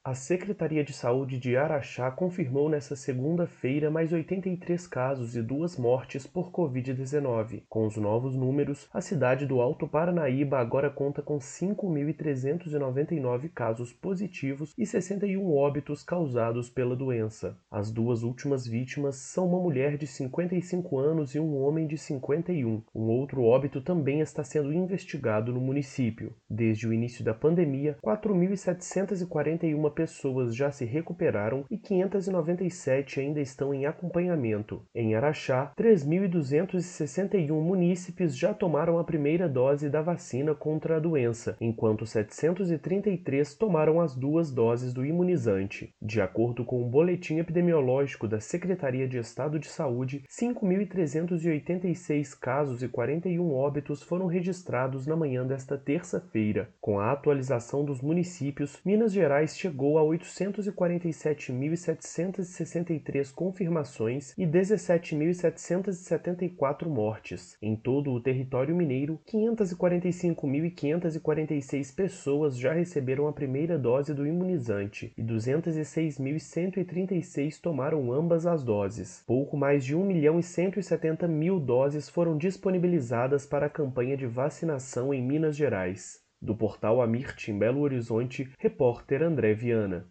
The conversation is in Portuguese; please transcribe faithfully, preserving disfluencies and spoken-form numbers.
A Secretaria de Saúde de Araxá confirmou nesta segunda-feira mais oitenta e três casos e duas mortes por covid dezenove. Com os novos números, a cidade do Alto Paranaíba agora conta com cinco mil trezentos e noventa e nove casos positivos e sessenta e um óbitos causados pela doença. As duas últimas vítimas são uma mulher de cinquenta e cinco anos e um homem de cinquenta e um. Um outro óbito também está sendo investigado no município. Desde o início da pandemia, quatro mil setecentas e quarenta e uma pessoas já se recuperaram e quinhentas e noventa e sete ainda estão em acompanhamento. Em Araxá, três mil duzentos e sessenta e um munícipes já tomaram a primeira dose da vacina contra a doença, enquanto setecentos e trinta e três tomaram as duas doses do imunizante. De acordo com o boletim epidemiológico da Secretaria de Estado de Saúde, cinco mil trezentos e oitenta e seis casos e quarenta e um óbitos foram registrados na manhã desta terça-feira. Com a atualização dos municípios, Minas Gerais chegou a oitocentos e quarenta e sete mil setecentas e sessenta e três confirmações e dezessete mil setecentas e setenta e quatro mortes. Em todo o território mineiro, quinhentas e quarenta e cinco mil quinhentas e quarenta e seis pessoas já receberam a primeira dose do imunizante e duzentas e seis mil cento e trinta e seis tomaram ambas as doses. Pouco mais de um milhão e cento e setenta mil doses foram disponibilizadas para a campanha de vacinação em Minas Gerais. Do portal Amirte, em Belo Horizonte, repórter André Viana.